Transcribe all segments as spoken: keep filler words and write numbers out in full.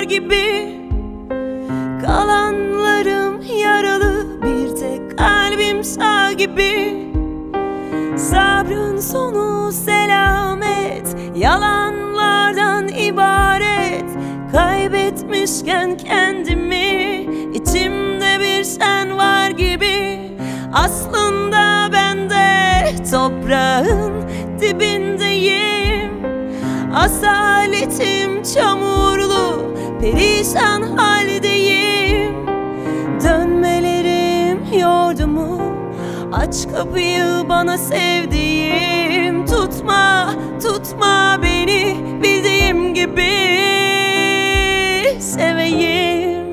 var gibi. Kalanlarım yaralı, bir tek kalbim sağ gibi. Sabrın sonu selamet, yalanlardan ibaret. Kaybetmişken kendimi, içimde bir sen var gibi. Aslında ben de toprağın dibindeyim. Asaletim çamurlu, perişan haldeyim. Dönmelerim yordu mu? Aç kapıyı bana sevdiğim. Tutma, tutma beni bildiğim gibi seveyim.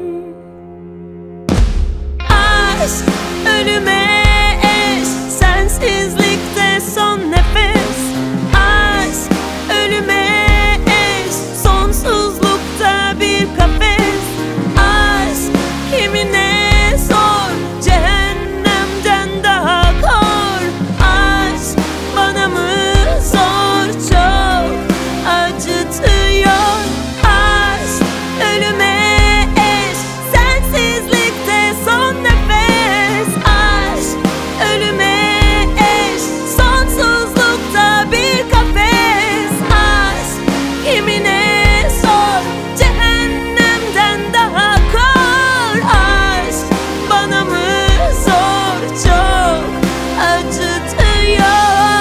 Aşk ölüme eş, sensizlikte son nefes. Aşk ölüme eş, sonsuzlukta bir kafes. Aşk kimine sor, cehennemden daha kor. Aşk bana mı zor, çok acıtıyor. Aşk ölüme eş, sensizlikte son nefes. Aşk ölüme eş, sonsuzlukta bir kafes. Aşk kimine sor, cehennemden daha kor. Aşk bana mı zor, çok acıtıyor.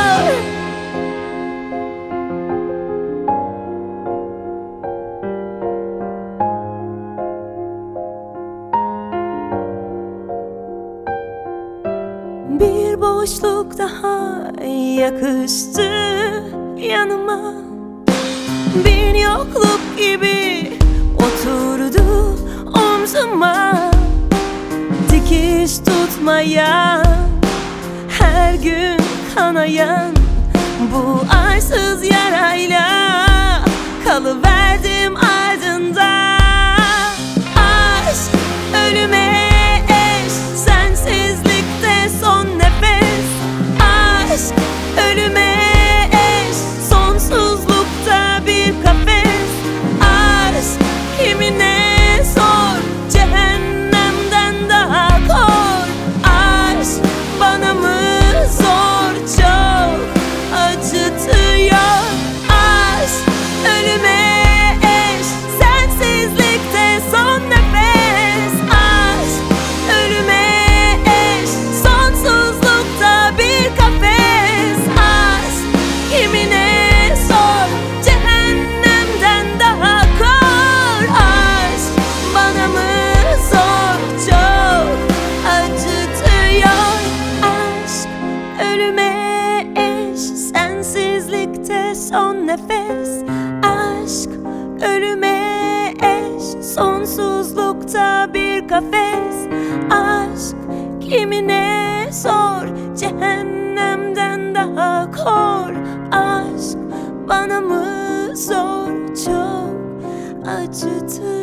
Bir boşluk daha yakıştı yanıma. Bir yokluk gibi oturdu omzuma. Dikiş tutmaya, her gün kanayan bu arsız yarayla kalıverdim ardında. Aşk ölüme eş, sensizlikte son nefes. Aşk ölüme eş, sonsuzlukta bir kafes. Aşk kimine sor, cehennemden daha kor. Aşk bana mı zor, çok acıtıyor. Aşk ölüme eş, sensizlikte son nefes. Aşk ölüme eş, sonsuzlukta bir kafes. Aşk kimine sor, cehennemden daha kor. Aşk bana mı zor, çok acıtıyor. Aşk ölüme eş, sensizlikte son nefes. Aşk ölüme eş, sonsuzlukta bir kafes. Aşk kimine sor, cehennemden daha kor. Aşk bana mı zor, çok acıtıyor.